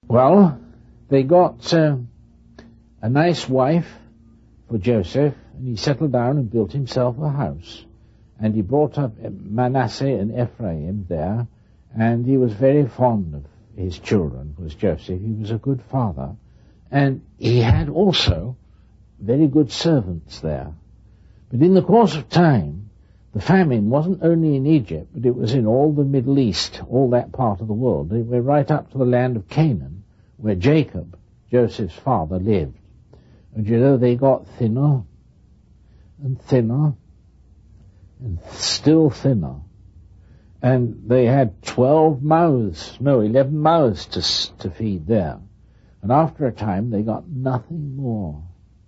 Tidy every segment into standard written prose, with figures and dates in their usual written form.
Well, they got a nice wife for Joseph, and he settled down and built himself a house. And he brought up Manasseh and Ephraim there, and he was very fond of his children, was Joseph. He was a good father. And he had also very good servants there. But in the course of time, the famine wasn't only in Egypt, but it was in all the Middle East, all that part of the world. They were right up to the land of Canaan, where Jacob, Joseph's father, lived. And you know, they got thinner and thinner and still thinner. And they had 11 mouths to feed there. And after a time, they got nothing more.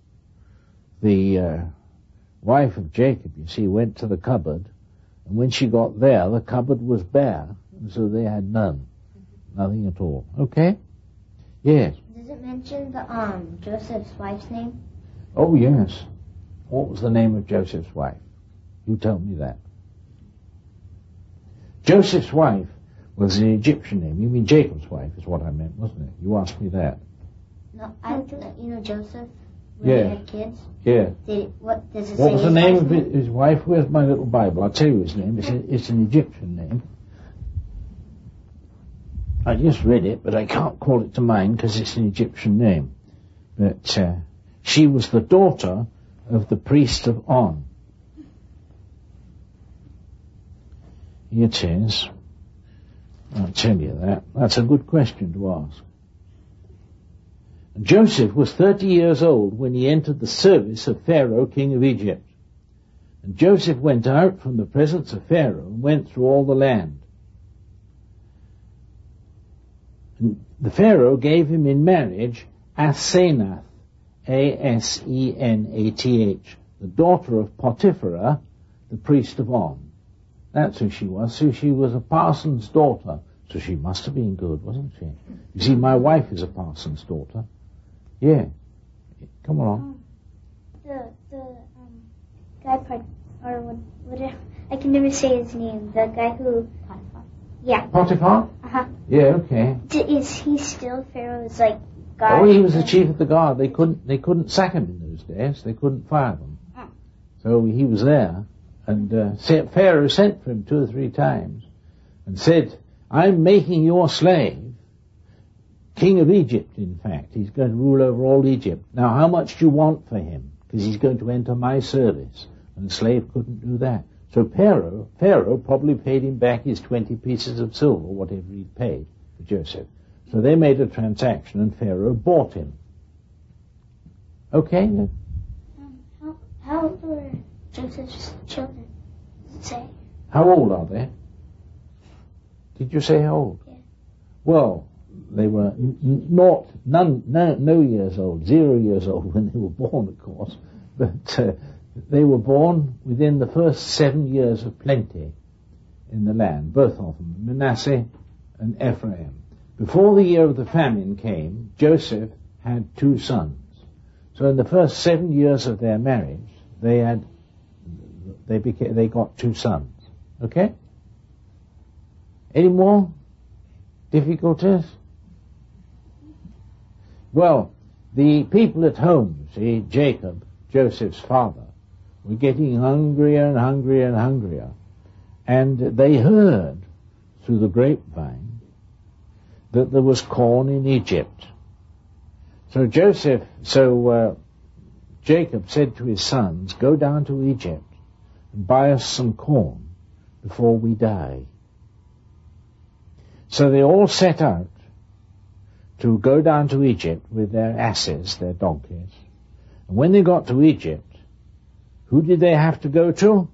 The wife of Jacob, you see, went to the cupboard, and when she got there, the cupboard was bare, and so they had nothing at all. Okay? Yes. Does it mention the Joseph's wife's name? Oh, yes. What was the name of Joseph's wife? You tell me that. Joseph's wife was an Egyptian name. You mean Jacob's wife is what I meant, wasn't it? You asked me that. No, Joseph, when he had kids? Yeah. What does it say? What was the name of his wife? Where's my little Bible? I'll tell you his name. It's an Egyptian name. I just read it, but I can't call it to mind because it's an Egyptian name. But she was the daughter of the priest of On. It is. I'll tell you that. That's a good question to ask. Joseph was 30 years old when he entered the service of Pharaoh, king of Egypt. And Joseph went out from the presence of Pharaoh and went through all the land. And the Pharaoh gave him in marriage Asenath, Asenath, the daughter of Potiphera, the priest of On. That's who she was. So she was a parson's daughter. So she must have been good, wasn't she? You see, my wife is a parson's daughter. Yeah. Come along. The guy whatever, I can never say his name. The guy who... Potiphar. Yeah. Potiphar? Uh-huh. Yeah, okay. Is he still Pharaoh's, guard? Oh, he was the chief of the guard. They couldn't sack him in those days. They couldn't fire them. So he was there. And Pharaoh sent for him 2 or 3 times and said, I'm making your slave king of Egypt, in fact. He's going to rule over all Egypt. Now, how much do you want for him? Because he's going to enter my service. And the slave couldn't do that. So Pharaoh probably paid him back his 20 pieces of silver, whatever he'd paid for Joseph. So they made a transaction and Pharaoh bought him. Okay? How old were Joseph's children? Does it say? How old are they? Did you say how old? Yeah. Well, they were no years old, 0 years old when they were born, of course. But they were born within the first 7 years of plenty in the land, both of them, Manasseh and Ephraim. Before the year of the famine came, Joseph had 2 sons. So in the first 7 years of their marriage, they got 2 sons. Okay? Any more difficulties? Well, the people at home, see, Jacob, Joseph's father, were getting hungrier and hungrier and hungrier. And they heard through the grapevine that there was corn in Egypt. So Jacob said to his sons, go down to Egypt and buy us some corn before we die. So they all set out to go down to Egypt with their asses, their donkeys. And when they got to Egypt, who did they have to go to?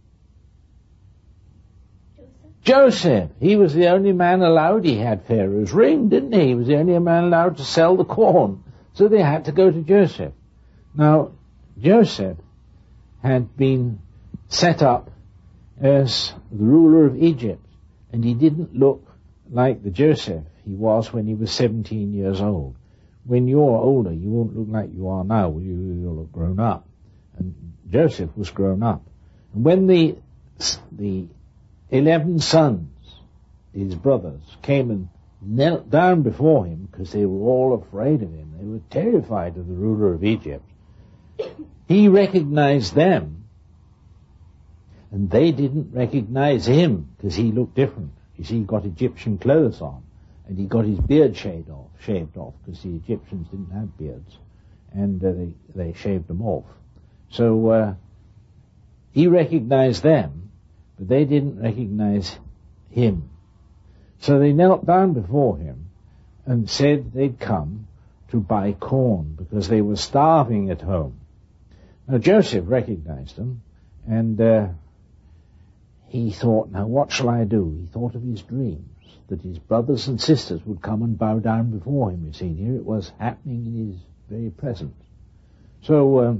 Joseph. He was the only man allowed. He had Pharaoh's ring, didn't he? He was the only man allowed to sell the corn. So they had to go to Joseph. Now, Joseph had been set up as the ruler of Egypt, and he didn't look like the Joseph he was when he was 17 years old. When you're older, you won't look like you are now. You'll have grown up. And Joseph was grown up. And when the 11 sons, his brothers, came and knelt down before him because they were all afraid of him. They were terrified of the ruler of Egypt. He recognized them, and they didn't recognize him because he looked different. You see, he got Egyptian clothes on, and he got his beard shaved off because the Egyptians didn't have beards, and they shaved them off. So he recognized them, but they didn't recognize him. So they knelt down before him and said they'd come to buy corn because they were starving at home. Now Joseph recognized them, and he thought, now what shall I do? He thought of his dreams, that his brothers and sisters would come and bow down before him. You see, here it was happening in his very presence. So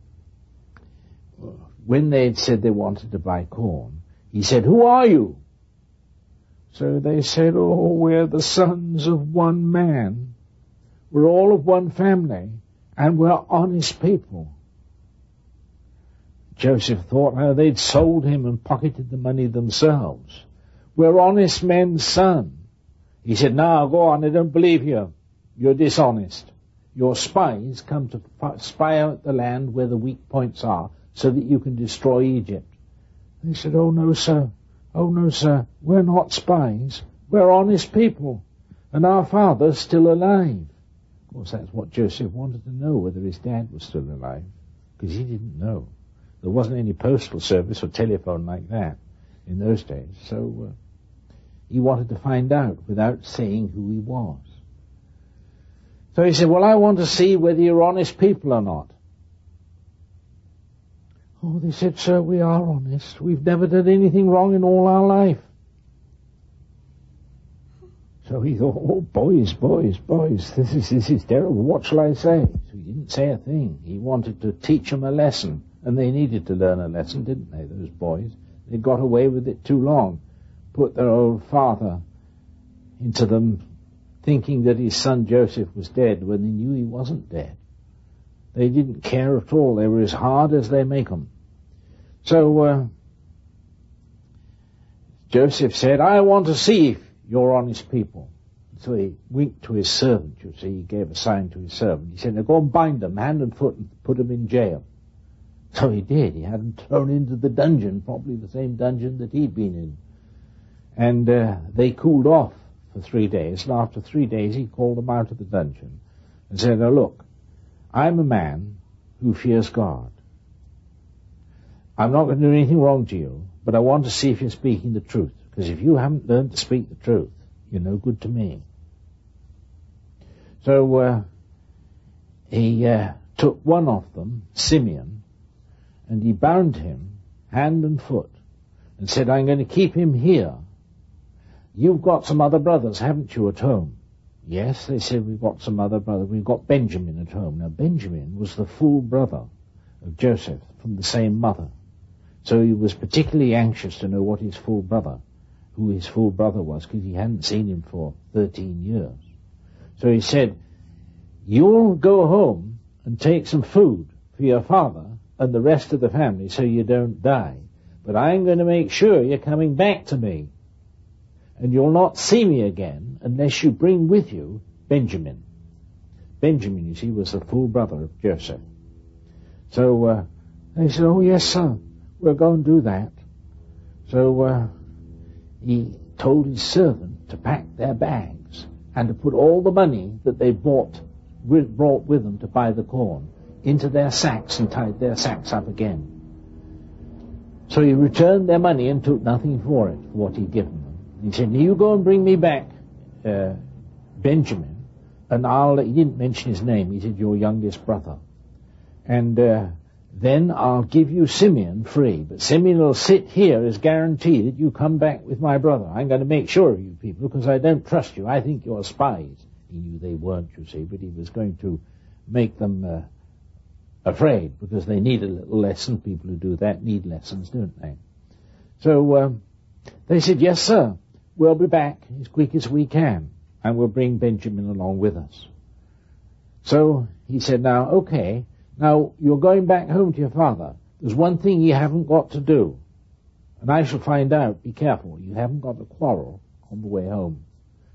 when they'd said they wanted to buy corn, he said, who are you? So they said, oh, we're the sons of one man. We're all of one family, and we're honest people. Joseph thought, oh, they'd sold him and pocketed the money themselves. We're honest men's son. He said, no, go on, I don't believe you. You're dishonest. Your spies come to spy out the land where the weak points are so that you can destroy Egypt. They said, oh, no, sir. Oh, no, sir. We're not spies. We're honest people. And our father's still alive. Of course, that's what Joseph wanted to know, whether his dad was still alive, because he didn't know. There wasn't any postal service or telephone like that in those days. So he wanted to find out without saying who he was. So he said, well, I want to see whether you're honest people or not. Oh, they said, sir, we are honest. We've never done anything wrong in all our life. So he thought, oh, boys, this is terrible. What shall I say? So he didn't say a thing. He wanted to teach them a lesson. And they needed to learn a lesson, didn't they, those boys? They got away with it too long. Put their old father into them thinking that his son Joseph was dead when they knew he wasn't dead. They didn't care at all. They were as hard as they make them. So Joseph said, I want to see if you're honest people. So he winked to his servant, you see. He gave a sign to his servant. He said, now go and bind them hand and foot and put them in jail. So he did. He had them thrown into the dungeon, probably the same dungeon that he'd been in. And they cooled off for 3 days. And after 3 days, he called them out of the dungeon and said, now look, I'm a man who fears God. I'm not going to do anything wrong to you, but I want to see if you're speaking the truth. Because if you haven't learned to speak the truth, you're no good to me. So he took one of them, Simeon, and he bound him hand and foot and said, I'm going to keep him here. You've got some other brothers, haven't you, at home? Yes, they said, we've got some other brothers. We've got Benjamin at home. Now, Benjamin was the full brother of Joseph from the same mother. So he was particularly anxious to know what his full brother, who his full brother was, because he hadn't seen him for 13 years. So he said, you'll go home and take some food for your father and the rest of the family so you don't die. But I'm going to make sure you're coming back to me. And you'll not see me again unless you bring with you Benjamin. Benjamin, you see, was the full brother of Joseph. So they said, oh, yes, sir, we'll go and do that. So he told his servant to pack their bags and to put all the money that they brought with them to buy the corn into their sacks and tied their sacks up again. So he returned their money and took nothing for it, for what he'd given them. He said, you go and bring me back Benjamin, and he didn't mention his name, he said, your youngest brother. And then I'll give you Simeon free, but Simeon will sit here as guarantee that you come back with my brother. I'm going to make sure of you people, because I don't trust you. I think you're spies. He knew they weren't, you see, but he was going to make them afraid, because they need a little lesson. People who do that need lessons, don't they? So they said, yes, sir, we'll be back as quick as we can, and we'll bring Benjamin along with us. So he said, now, okay, now you're going back home to your father. There's one thing you haven't got to do, and I shall find out. Be careful. You haven't got to quarrel on the way home.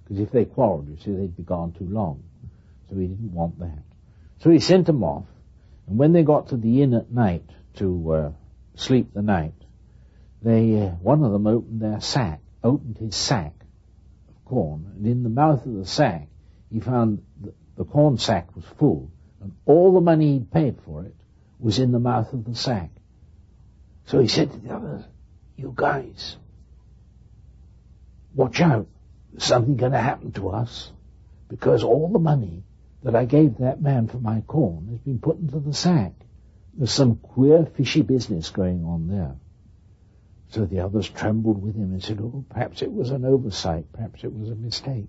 because if they quarreled, you see, they'd be gone too long. So he didn't want that. So he sent them off, and when they got to the inn at night to sleep the night, one of them opened his sack of corn, and in the mouth of the sack he found the corn sack was full, and all the money he'd paid for it was in the mouth of the sack. So he said to the others, "You guys, watch out. There's something going to happen to us, because all the money that I gave that man for my corn has been put into the sack. There's some queer, fishy business going on there." So the others trembled with him and said, "Oh, perhaps it was an oversight. Perhaps it was a mistake."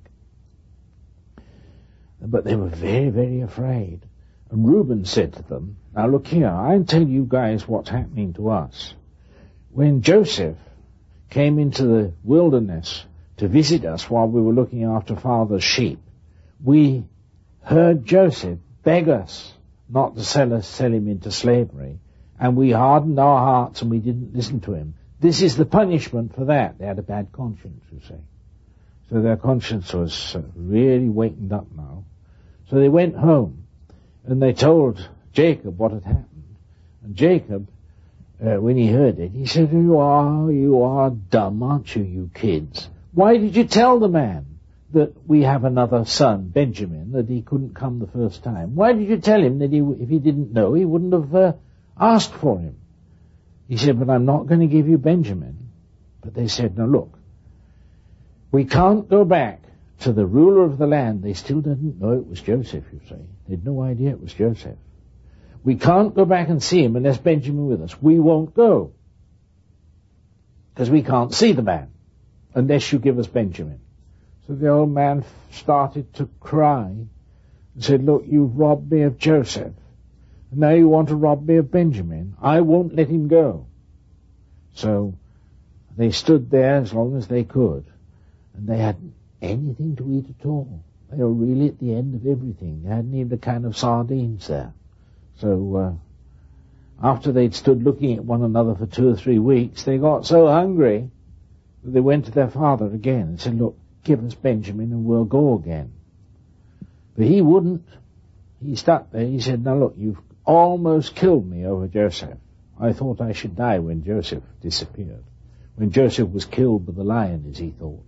But they were very, very afraid. And Reuben said to them, "Now look here, I'll tell you guys what's happening to us. When Joseph came into the wilderness to visit us while we were looking after Father's sheep, we heard Joseph beg us not to sell him into slavery, and we hardened our hearts and we didn't listen to him. This is the punishment for that." They had a bad conscience, you see. So their conscience was really wakened up now. So they went home, and they told Jacob what had happened. And Jacob, when he heard it, he said, you are dumb, aren't you, you kids? Why did you tell the man that we have another son, Benjamin, that he couldn't come the first time? Why did you tell him that if he didn't know, he wouldn't have asked for him? He said, "But I'm not going to give you Benjamin." But they said, "Now look, we can't go back to the ruler of the land." They still didn't know it was Joseph, you see. They had no idea it was Joseph. "We can't go back and see him unless Benjamin with us. We won't go, because we can't see the man unless you give us Benjamin." So the old man started to cry and said, "Look, you've robbed me of Joseph. And now you want to rob me of Benjamin. I won't let him go." So they stood there as long as they could, and they hadn't anything to eat at all. They were really at the end of everything. They hadn't even a can of sardines there. So after they'd stood looking at one another for 2 or 3 weeks, they got so hungry that they went to their father again and said, "Look, give us Benjamin and we'll go again." But he wouldn't. He stuck there. He said, "Now look, you've almost killed me over Joseph. I thought I should die when Joseph disappeared. When Joseph was killed by the lion, as he thought.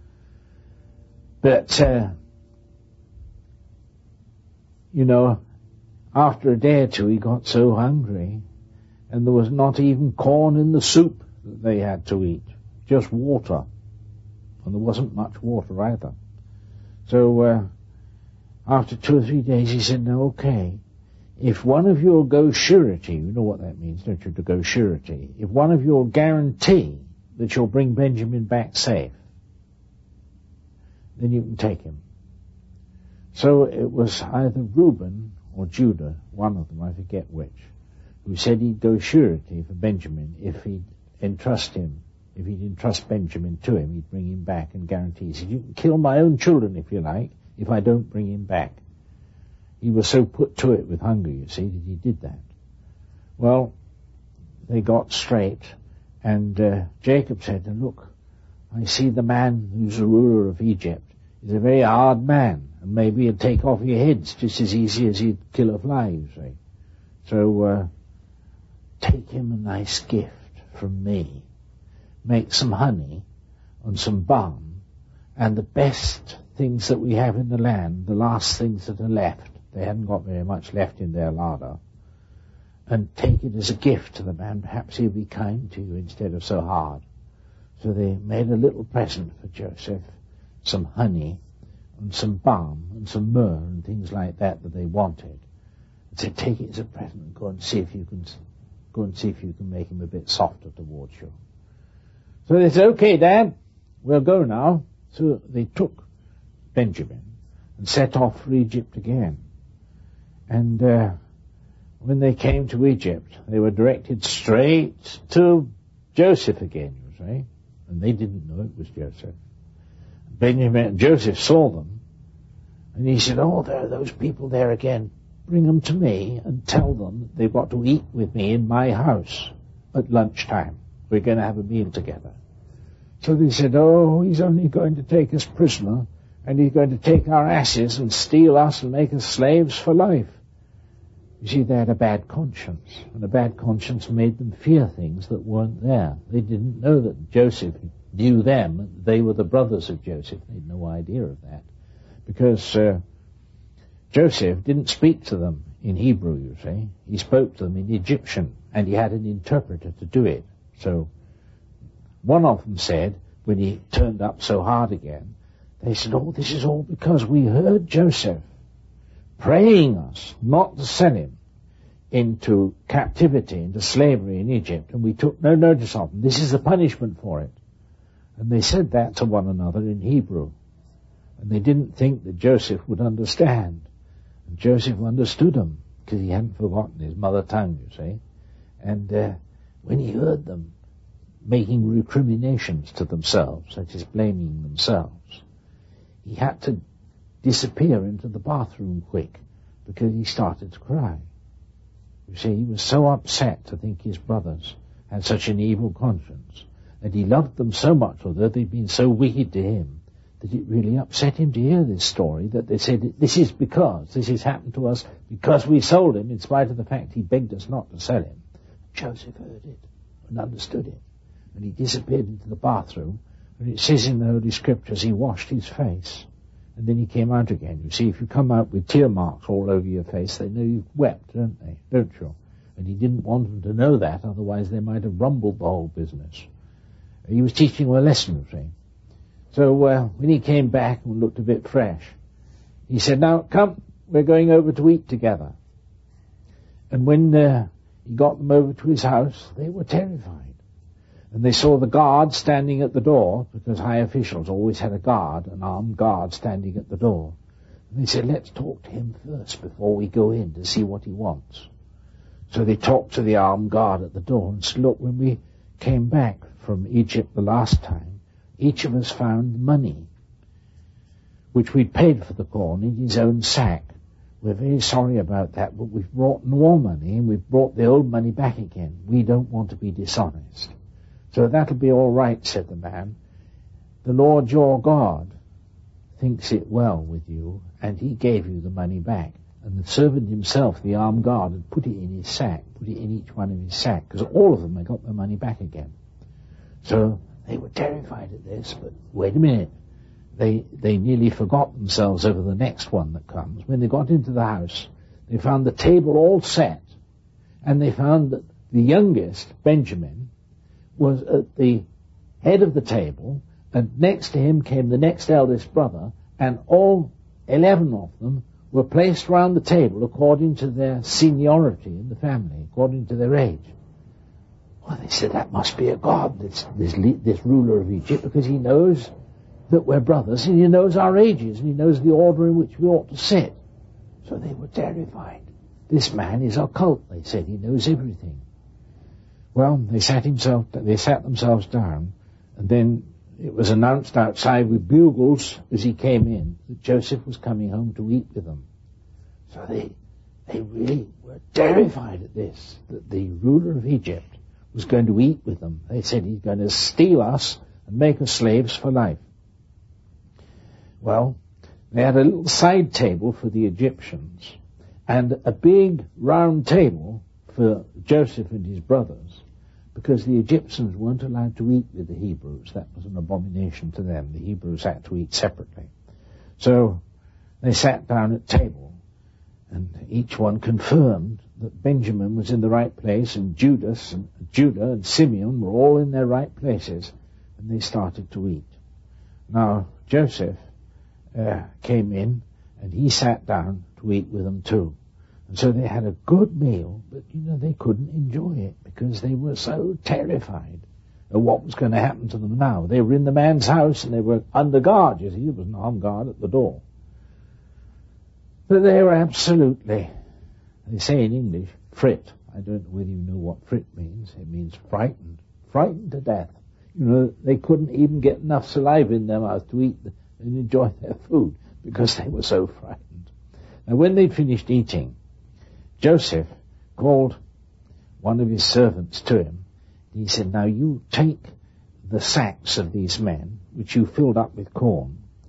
But, after a day or two he got so hungry, and there was not even corn in the soup that they had to eat, just water. And there wasn't much water either. So after 2 or 3 days he said, "Now okay, if one of you will go surety," you know what that means, don't you, to go surety? "If one of you will guarantee that you'll bring Benjamin back safe, then you can take him." So it was either Reuben or Judah, one of them, I forget which, who said he'd go surety for Benjamin if he'd entrust Benjamin to him, he'd bring him back and guarantee. He said, "You can kill my own children if you like, if I don't bring him back." He was so put to it with hunger, you see, that he did that. Well, they got straight, and Jacob said, "Look, I see the man who's the ruler of Egypt is a very hard man, and maybe he'd take off your heads just as easy as he'd kill a fly, you see. So take him a nice gift from me. Make some honey and some balm, and the best things that we have in the land, the last things that are left." They hadn't got very much left in their larder. "And take it as a gift to the man. Perhaps he'll be kind to you instead of so hard." So they made a little present for Joseph, some honey and some balm and some myrrh and things like that they wanted. And said, "Take it as a present and go and see if you can make him a bit softer towards you." So they said, "Okay, Dad, we'll go now." So they took Benjamin and set off for Egypt again. And when they came to Egypt, they were directed straight to Joseph again, you see. And they didn't know it was Joseph. Joseph saw them, and he said, "Oh, there are those people there again. Bring them to me and tell them that they've got to eat with me in my house at lunchtime. We're going to have a meal together." So they said, "Oh, he's only going to take us prisoner, and he's going to take our asses and steal us and make us slaves for life. You see, they had a bad conscience, and a bad conscience made them fear things that weren't there. They didn't know that Joseph knew them. They were the brothers of Joseph. They had no idea of that, because Joseph didn't speak to them in Hebrew, you see. He spoke to them in Egyptian, and he had an interpreter to do it. So one of them said, when he turned up so hard again, they said, oh, this is all because we heard Joseph praying us not to sell him into captivity, into slavery in Egypt, and we took no notice of him. This is the punishment for it. And they said that to one another in Hebrew. And they didn't think that Joseph would understand. And Joseph understood them, because he hadn't forgotten his mother tongue, you see. And when he heard them making recriminations to themselves, such as blaming themselves, he had to disappear into the bathroom quick, because he started to cry. You see, he was so upset to think his brothers had such an evil conscience, and he loved them so much, although they'd been so wicked to him, that it really upset him to hear this story, that they said, this has happened to us because we sold him, in spite of the fact he begged us not to sell him. Joseph heard it and understood it, and he disappeared into the bathroom, and it says in the Holy Scriptures he washed his face, and then he came out again. You see, if you come out with tear marks all over your face, they know you've wept, don't they? Don't you? And he didn't want them to know that, otherwise they might have rumbled the whole business. He was teaching them a lesson, you see. So when he came back and looked a bit fresh, he said, now, come, we're going over to eat together. And when he got them over to his house, they were terrified. And they saw the guard standing at the door, because high officials always had a guard, an armed guard standing at the door. And they said, let's talk to him first before we go in to see what he wants. So they talked to the armed guard at the door and said, look, when we came back from Egypt the last time, each of us found money, which we'd paid for the corn, in his own sack. We're very sorry about that, but we've brought more money, and we've brought the old money back again. We don't want to be dishonest. So that'll be all right, said the man. The Lord your God thinks it well with you, and he gave you the money back. And the servant himself, the armed guard, had put it in his sack, put it in each one of his sack, because all of them had got their money back again. So they were terrified at this, but wait a minute. They nearly forgot themselves over the next one that comes. When they got into the house, they found the table all set, and they found that the youngest, Benjamin, was at the head of the table, and next to him came the next eldest brother, and all 11 of them were placed round the table according to their seniority in the family, according to their age. Well, they said, that must be a god, this ruler of Egypt, because he knows that we're brothers, and he knows our ages, and he knows the order in which we ought to sit. So they were terrified. This man is occult, they said. He knows everything. Well, they sat themselves down, and then it was announced outside with bugles as he came in that Joseph was coming home to eat with them. So they really were terrified at this, that the ruler of Egypt was going to eat with them. They said he's going to steal us and make us slaves for life. Well, they had a little side table for the Egyptians and a big round table for Joseph and his brothers, because the Egyptians weren't allowed to eat with the Hebrews. That was an abomination to them. The Hebrews had to eat separately. So they sat down at table, and each one confirmed that Benjamin was in the right place, and Judah and Simeon were all in their right places, and they started to eat. Now, Joseph came in, and he sat down to eat with them too. And so they had a good meal, but, they couldn't enjoy it because they were so terrified of what was going to happen to them now. They were in the man's house, and they were under guard, you see. There was an armed guard at the door. But they were absolutely, they say in English, frit. I don't know whether you know what frit means. It means frightened. Frightened to death. They couldn't even get enough saliva in their mouth to eat and enjoy their food because they were so frightened. Now, when they'd finished eating, Joseph called one of his servants to him. He said, now you take the sacks of these men, which you filled up with corn,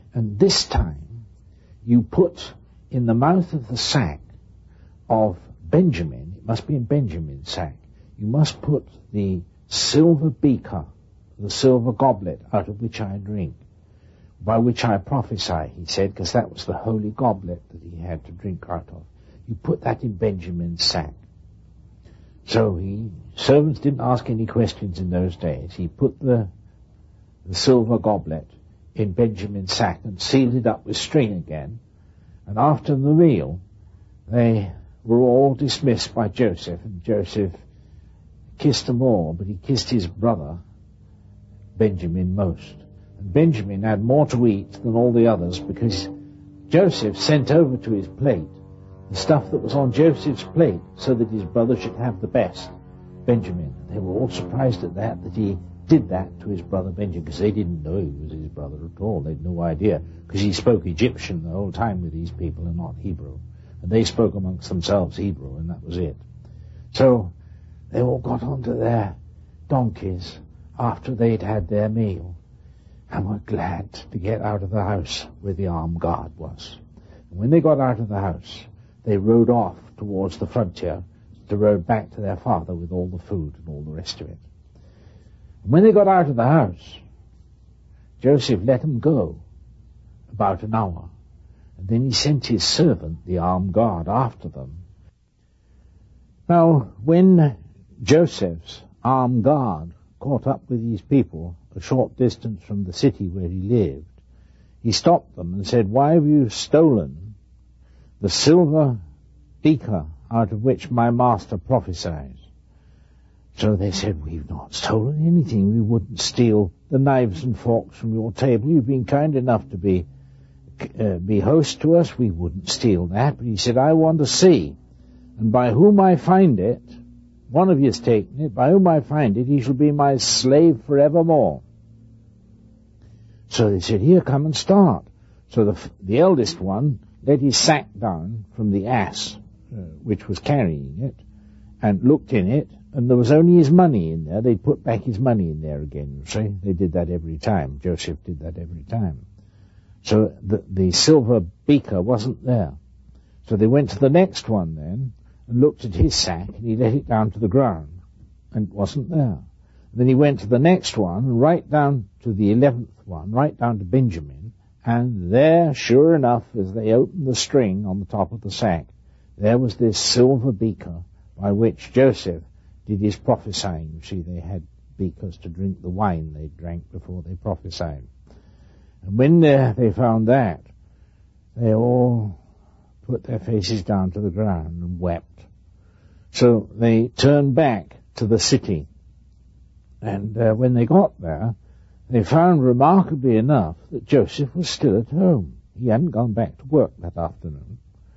And this time, you put in the mouth of the sack of Benjamin, it must be in Benjamin's sack, you must put the silver beaker, the silver goblet out of which I drink, by which I prophesy, he said, because that was the holy goblet that he had to drink out of. You put that in Benjamin's sack. So servants didn't ask any questions in those days. He put the silver goblet in Benjamin's sack and sealed it up with string again. And after the meal, they were all dismissed by Joseph, and Joseph kissed them all, but he kissed his brother, Benjamin, most. And Benjamin had more to eat than all the others, because Joseph sent over to his plate the stuff that was on Joseph's plate so that his brother should have the best, Benjamin. They were all surprised at that he did that to his brother Benjamin, because they didn't know he was his brother at all. They had no idea, because he spoke Egyptian the whole time with these people and not Hebrew. And they spoke amongst themselves Hebrew, and that was it. So they all got onto their donkeys after they'd had their meal, and were glad to get out of the house where the armed guard was. And when they got out of the house, they rode off towards the frontier, to rode back to their father with all the food and all the rest of it. And when they got out of the house, Joseph let them go about an hour, and then he sent his servant, the armed guard, after them. Now, when Joseph's armed guard caught up with these people a short distance from the city where he lived, he stopped them and said, "Why have you stolen the silver beaker out of which my master prophesies?" So they said, "We've not stolen anything. We wouldn't steal the knives and forks from your table. You've been kind enough to be host to us. We wouldn't steal that." But he said, "I want to see, and by whom I find it, one of you has taken it, by whom I find it, he shall be my slave forevermore." So they said, "Here, come and start." So the eldest one let his sack down from the ass, which was carrying it, and looked in it, and there was only his money in there. They'd put back his money in there again, you see. They did that every time. Joseph did that every time. So the silver beaker wasn't there. So they went to the next one then, and looked at his sack, and he let it down to the ground, and it wasn't there. Then he went to the next one, and right down to the 11th one, right down to Benjamin, and there, sure enough, as they opened the string on the top of the sack, there was this silver beaker by which Joseph did his prophesying. You see, they had beakers to drink the wine they drank before they prophesied. And when they found that, they all put their faces down to the ground and wept. So they turned back to the city. And when they got there, they found, remarkably enough, that Joseph was still at home. He hadn't gone back to work that afternoon.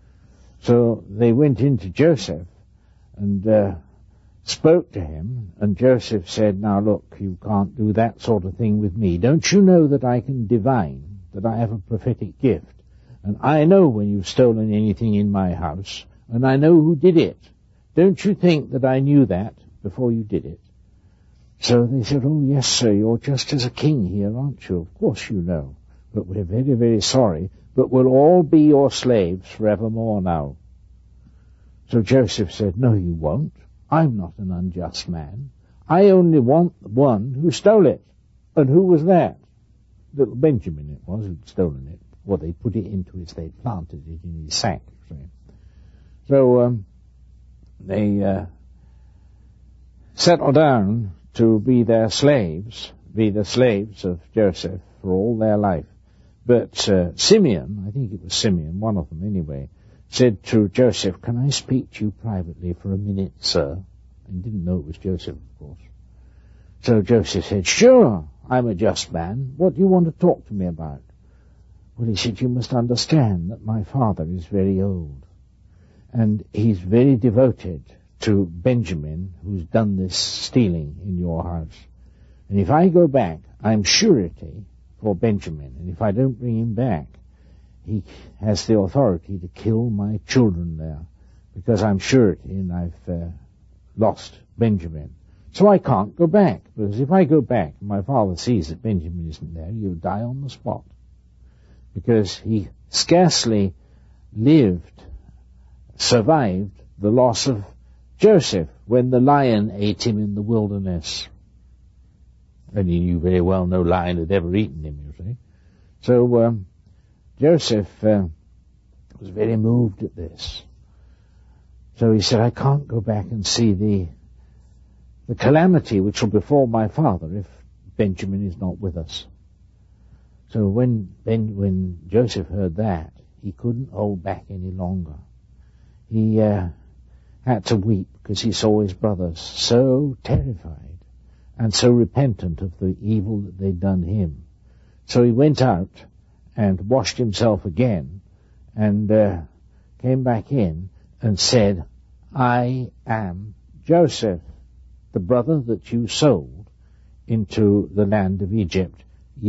So they went in to Joseph and spoke to him, and Joseph said, "Now look, you can't do that sort of thing with me. Don't you know that I can divine, that I have a prophetic gift? And I know when you've stolen anything in my house, and I know who did it. Don't you think that I knew that before you did it?" So they said, "Oh, yes, sir, you're just as a king here, aren't you? Of course you know. But we're very, very sorry. But we'll all be your slaves forevermore now." So Joseph said, "No, you won't. I'm not an unjust man. I only want the one who stole it." And who was that? Little Benjamin it was who'd stolen it. Well, they put it into his, they planted it in his sack. So they settled down to be their slaves, be the slaves of Joseph for all their life. But Simeon, I think it was Simeon, one of them anyway, said to Joseph, "Can I speak to you privately for a minute, sir?" And didn't know it was Joseph, of course. So Joseph said, "Sure, I'm a just man. What do you want to talk to me about?" Well, he said, "You must understand that my father is very old, and he's very devoted to Benjamin, who's done this stealing in your house. And if I go back, I'm surety for Benjamin, and if I don't bring him back, he has the authority to kill my children there, because I'm surety and I've lost Benjamin. So I can't go back, because if I go back and my father sees that Benjamin isn't there, he'll die on the spot." because he scarcely survived the loss of Joseph when the lion ate him in the wilderness. And he knew very well no lion had ever eaten him, you see. So Joseph was very moved at this. So he said, I can't go back and see the calamity which will befall my father if Benjamin is not with us. So when Joseph heard that, he couldn't hold back any longer. He had to weep because he saw his brothers so terrified and so repentant of the evil that they'd done him. So he went out and washed himself again and came back in and said, I am Joseph, the brother that you sold into the land of Egypt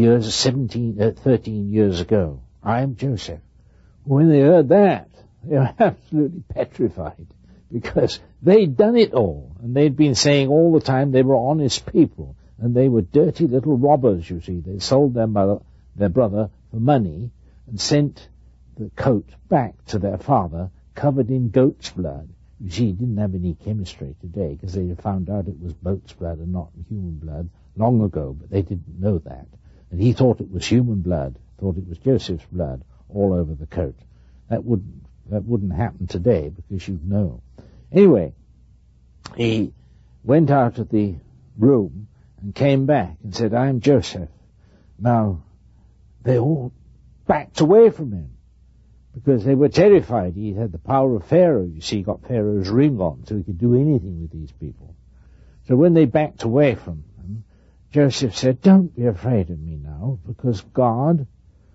13 years ago. I am Joseph. When they heard that, they were absolutely petrified, because they'd done it all, and they'd been saying all the time they were honest people, and they were dirty little robbers, you see. They sold their brother for money and sent the coat back to their father covered in goat's blood. You see, he didn't have any chemistry today, because they had found out it was goat's blood and not human blood long ago, but they didn't know that. And he thought it was human blood, thought it was Joseph's blood all over the coat. That wouldn't happen today, because you'd know. Anyway, he went out of the room and came back and said, I am Joseph. Now, they all backed away from him, because they were terrified. He had the power of Pharaoh. You see, he got Pharaoh's ring on, so he could do anything with these people. So when they backed away from him, Joseph said, don't be afraid of me now, because God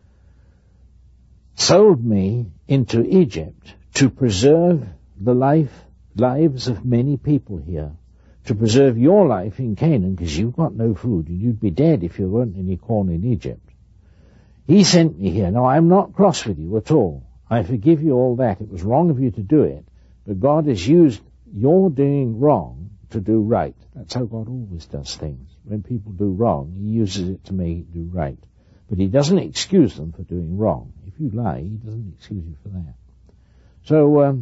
sold me into Egypt to preserve the lives of many people here, to preserve your life in Canaan, because you've got no food, and you'd be dead if there weren't any corn in Egypt. He sent me here. Now, I'm not cross with you at all. I forgive you all that. It was wrong of you to do it, but God has used your doing wrong to do right. That's how God always does things. When people do wrong, he uses it to make it do right. But he doesn't excuse them for doing wrong. If you lie, he doesn't excuse you for that. So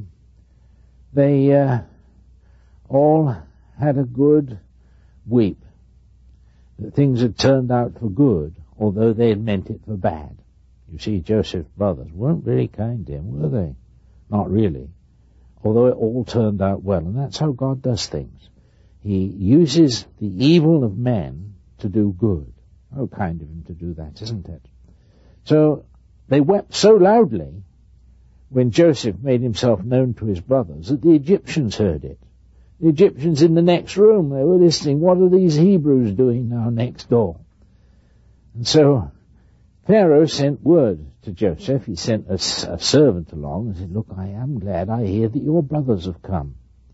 they all had a good weep, that things had turned out for good, although they had meant it for bad. You see, Joseph's brothers weren't really kind to him, were they? Not really. Although it all turned out well, and that's how God does things. He uses the evil of men to do good. How kind of him to do that, isn't it? So they wept so loudly when Joseph made himself known to his brothers that the Egyptians heard it. The Egyptians in the next room, they were listening. What are these Hebrews doing now next door? And so Pharaoh sent word to Joseph. He sent a servant along and said, look, I am glad I hear that your brothers have come.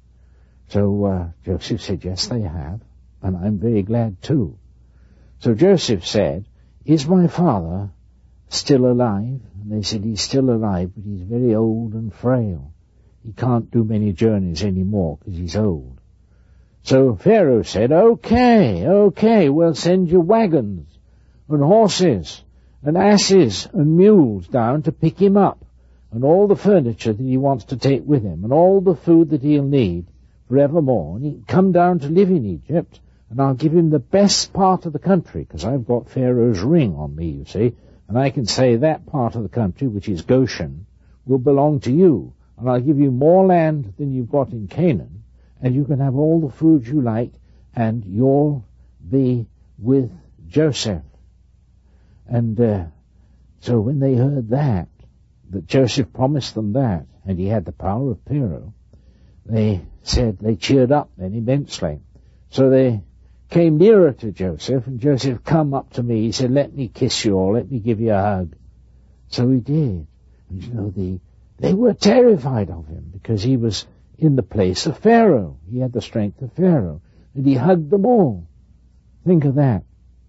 So Joseph said, yes, they have, and I'm very glad too. So Joseph said, is my father still alive? And they said, he's still alive, but he's very old and frail. He can't do many journeys anymore because he's old. So Pharaoh said, okay, we'll send you wagons and horses and asses and mules down to pick him up, and all the furniture that he wants to take with him, and all the food that he'll need forevermore. And he can come down to live in Egypt, and I'll give him the best part of the country, because I've got Pharaoh's ring on me, you see, and I can say that part of the country, which is Goshen, will belong to you, and I'll give you more land than you've got in Canaan, and you can have all the food you like, and you'll be with Joseph. And so when they heard that Joseph promised them that, and he had the power of Pharaoh, they cheered up then immensely. So they came nearer to Joseph, and Joseph, come up to me. He said, let me kiss you all, let me give you a hug. So he did. And you know, they were terrified of him, because he was in the place of Pharaoh. He had the strength of Pharaoh. And he hugged them all. Think of that.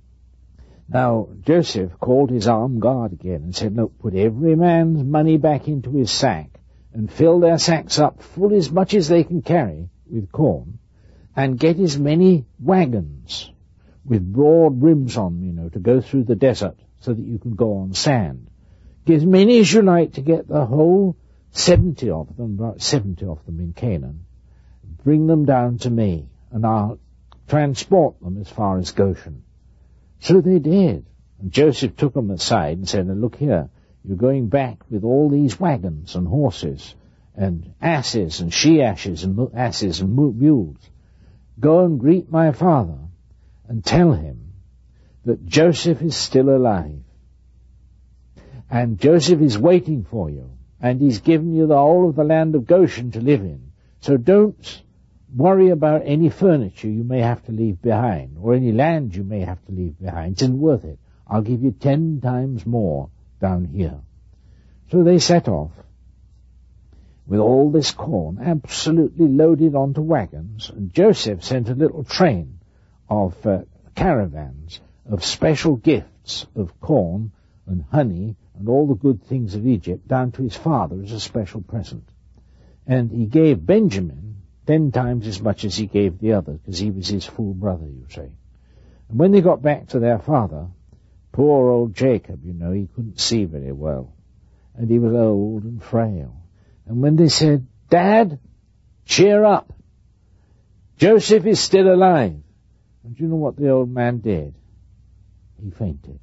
Now, Joseph called his armed guard again and said, look, put every man's money back into his sack and fill their sacks up full as much as they can carry with corn, and get as many wagons with broad rims on them, you know, to go through the desert so that you can go on sand. Get as many as you like to get the whole 70 of them, about 70 of them in Canaan. Bring them down to me, and I'll transport them as far as Goshen. So they did. And Joseph took them aside and said, look here, you're going back with all these wagons and horses and asses and she-asses and mules. Go and greet my father and tell him that Joseph is still alive. And Joseph is waiting for you, and he's given you the whole of the land of Goshen to live in. So don't worry about any furniture you may have to leave behind, or any land you may have to leave behind. It isn't worth it. I'll give you 10 times more down here. So they set off with all this corn absolutely loaded onto wagons, and Joseph sent a little train of caravans of special gifts of corn and honey and all the good things of Egypt down to his father as a special present. And he gave Benjamin 10 times as much as he gave the other, because he was his full brother, you see. And when they got back to their father, poor old Jacob, he couldn't see very well, and he was old and frail. And when they said, Dad, cheer up, Joseph is still alive. And do you know what the old man did? He fainted.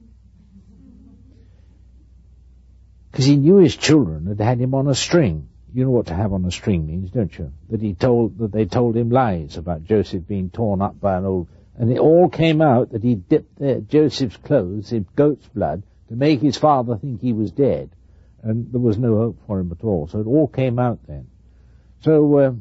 Because he knew his children had had him on a string. You know what to have on a string means, don't you? That they told him lies about Joseph being torn up by an old... And it all came out that he dipped Joseph's clothes in goat's blood to make his father think he was dead. And there was no hope for him at all. So it all came out then. So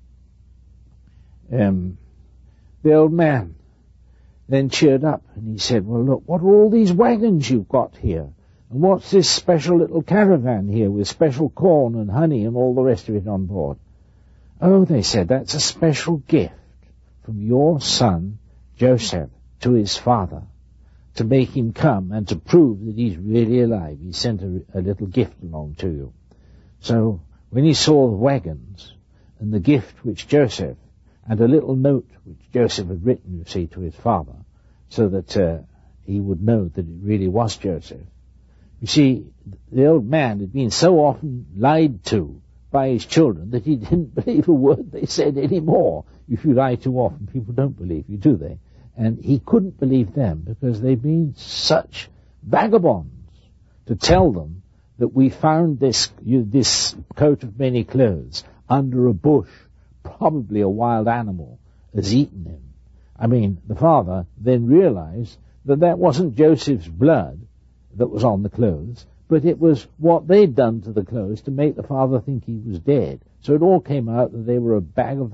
the old man then cheered up, and he said, well, look, what are all these wagons you've got here? And what's this special little caravan here with special corn and honey and all the rest of it on board? Oh, they said, that's a special gift from your son Joseph to his father, to make him come and to prove that he's really alive. He sent a little gift along to you. So when he saw the wagons and the gift which Joseph, and a little note which Joseph had written, you see, to his father, so that he would know that it really was Joseph. You see, the old man had been so often lied to by his children that he didn't believe a word they said anymore. If you lie too often, people don't believe you, do they? And he couldn't believe them because they'd been such vagabonds to tell them that we found this coat of many clothes under a bush. Probably a wild animal has eaten him. I mean, the father then realized that wasn't Joseph's blood that was on the clothes, but it was what they'd done to the clothes to make the father think he was dead. So it all came out that they were a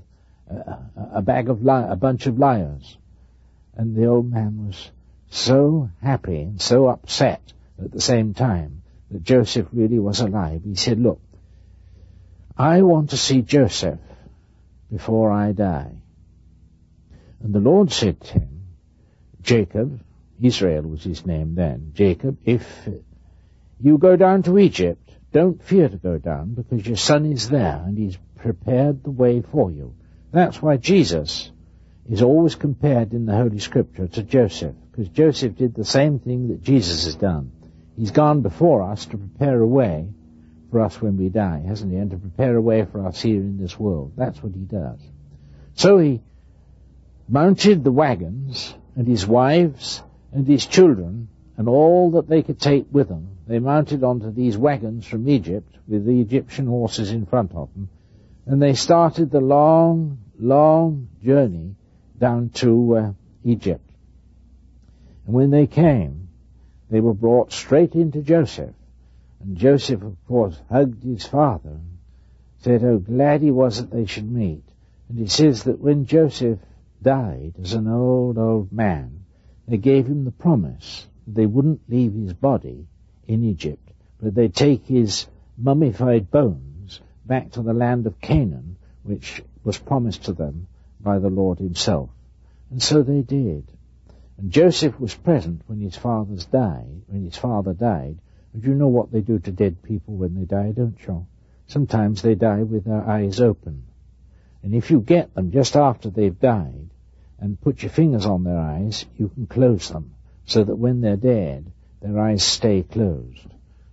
bunch of liars. And the old man was so happy and so upset at the same time that Joseph really was alive. He said, look, I want to see Joseph before I die. And the Lord said to him, Jacob, Israel was his name then, Jacob, if you go down to Egypt, don't fear to go down, because your son is there, and he's prepared the way for you. That's why Jesus is always compared in the Holy Scripture to Joseph, because Joseph did the same thing that Jesus has done. He's gone before us to prepare a way for us when we die, hasn't he? And to prepare a way for us here in this world. That's what he does. So he mounted the wagons and his wives and his children and all that they could take with them. They mounted onto these wagons from Egypt with the Egyptian horses in front of them, and they started the long, long journey down to Egypt. And when they came, they were brought straight into Joseph. And Joseph, of course, hugged his father and said how glad he was that they should meet. And it says that when Joseph died as an old, old man, they gave him the promise that they wouldn't leave his body in Egypt, but they'd take his mummified bones back to the land of Canaan, which was promised to them by the Lord himself. And so they did. And Joseph was present when his father died. And you know what they do to dead people when they die, don't you? Sometimes they die with their eyes open. And if you get them just after they've died and put your fingers on their eyes, you can close them so that when they're dead, their eyes stay closed.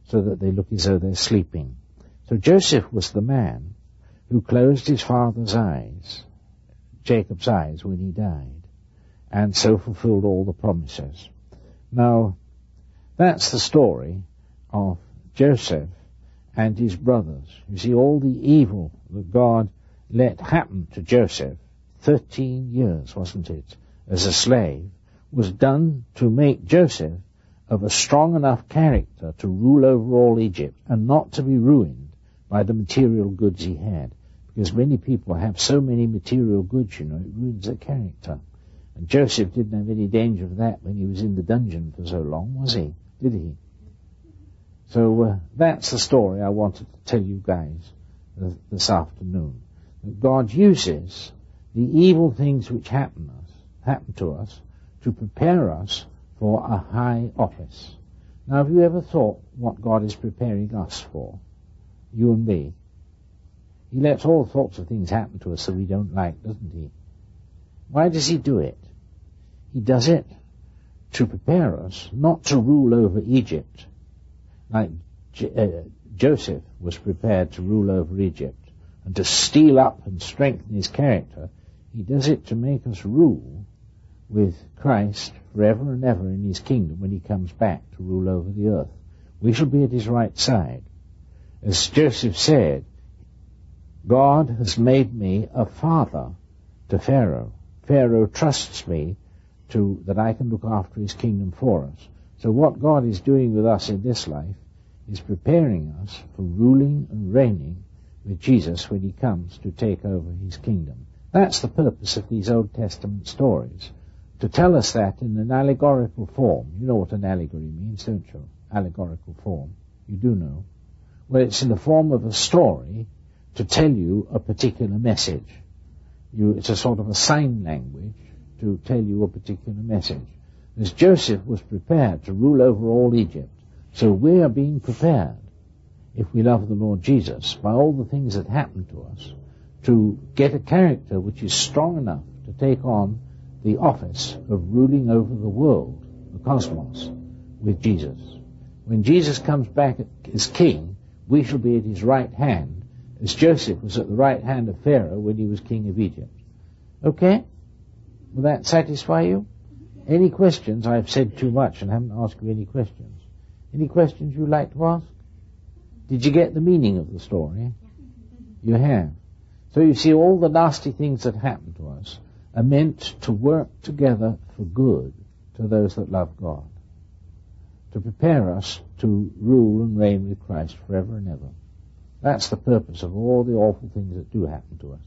so that they look as though they're sleeping. So Joseph was the man who closed his father's eyes, Jacob's eyes, when he died, and so fulfilled all the promises. Now, that's the story of Joseph and his brothers. You see, all the evil that God let happen to Joseph, 13 years, wasn't it, as a slave, was done to make Joseph of a strong enough character to rule over all Egypt and not to be ruined by the material goods he had. Because many people have so many material goods, you know, it ruins their character. And Joseph didn't have any danger of that when he was in the dungeon for so long, was he? Did he? So that's the story I wanted to tell you guys this afternoon. That God uses the evil things which happen to us to prepare us for a high office. Now, have you ever thought what God is preparing us for? You and me. He lets all sorts of things happen to us that we don't like, doesn't he? Why does he do it? He does it to prepare us not to rule over Egypt, like Joseph was prepared to rule over Egypt, and to steal up and strengthen his character. He does it to make us rule with Christ forever and ever in his kingdom when he comes back to rule over the earth. We shall be at his right side. As Joseph said, God has made me a father to Pharaoh. Pharaoh trusts me that I can look after his kingdom for us. So what God is doing with us in this life is preparing us for ruling and reigning with Jesus when he comes to take over his kingdom. That's the purpose of these Old Testament stories, to tell us that in an allegorical form. You know what an allegory means, don't you? Allegorical form. You do know. Well, it's in the form of a story to tell you a particular message. It's a sort of a sign language to tell you a particular message. As Joseph was prepared to rule over all Egypt, so we are being prepared, if we love the Lord Jesus, by all the things that happen to us, to get a character which is strong enough to take on the office of ruling over the world, the cosmos, with Jesus. When Jesus comes back as king, we shall be at his right hand, as Joseph was at the right hand of Pharaoh when he was king of Egypt. Okay? Will that satisfy you? Any questions? I've said too much and haven't asked you any questions. Any questions you'd like to ask? Did you get the meaning of the story? You have. So you see, all the nasty things that happen to us are meant to work together for good to those that love God, to prepare us to rule and reign with Christ forever and ever. That's the purpose of all the awful things that do happen to us.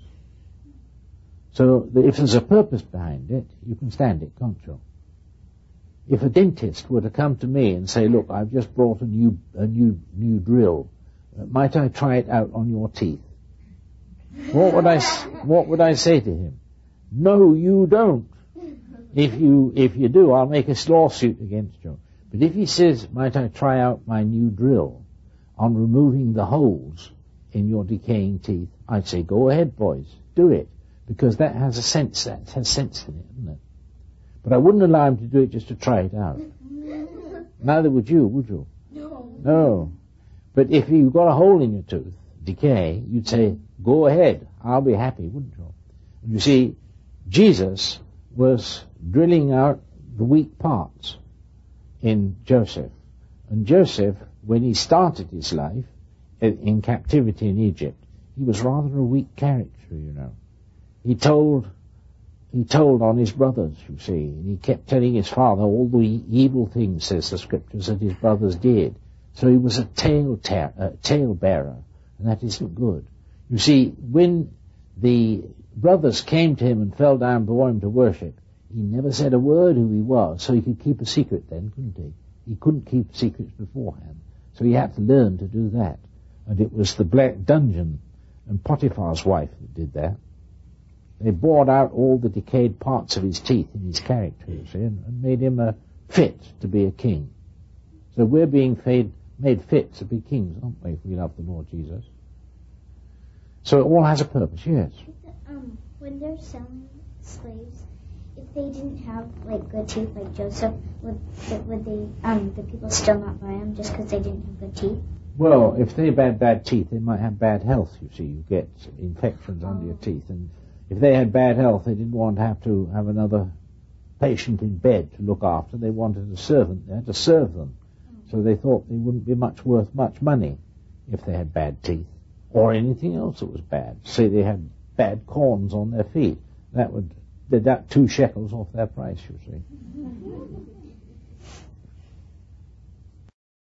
So if there's a purpose behind it, you can stand it, can't you? If a dentist were to come to me and say, look, I've just brought a new drill, might I try it out on your teeth? What would I say to him? No, you don't. If you do, I'll make a lawsuit against you. But if he says, might I try out my new drill on removing the holes in your decaying teeth, I'd say, go ahead, boys, do it. Because that has sense in it, doesn't it? But I wouldn't allow him to do it just to try it out. Neither would you, would you? No. But if you've got a hole in your tooth, decay, you'd say, go ahead, I'll be happy, wouldn't you? And you see, Jesus was drilling out the weak parts in Joseph. And Joseph, when he started his life in captivity in Egypt, he was rather a weak character, you know. He told on his brothers, you see, and he kept telling his father all the evil things, says the scriptures, that his brothers did. So he was a tale bearer, and that isn't good. You see, when the brothers came to him and fell down before him to worship, he never said a word who he was, so he could keep a secret then, couldn't he? He couldn't keep secrets beforehand, so he had to learn to do that. And it was the black dungeon and Potiphar's wife that did that. They bored out all the decayed parts of his teeth in his character, you see, and made him fit to be a king. So we're being made fit to be kings, aren't we, if we love the Lord Jesus? So it all has a purpose, yes. When they're selling slaves, if they didn't have like good teeth like Joseph, would the people still not buy them just because they didn't have good teeth? Well, if they had bad teeth, they might have bad health, you see. You get infections under your teeth. And if they had bad health, they didn't want to have another patient in bed to look after. They wanted a servant there to serve them. So they thought they wouldn't be worth much money if they had bad teeth or anything else that was bad. Say they had bad corns on their feet. That would deduct 2 shekels off their price, you see.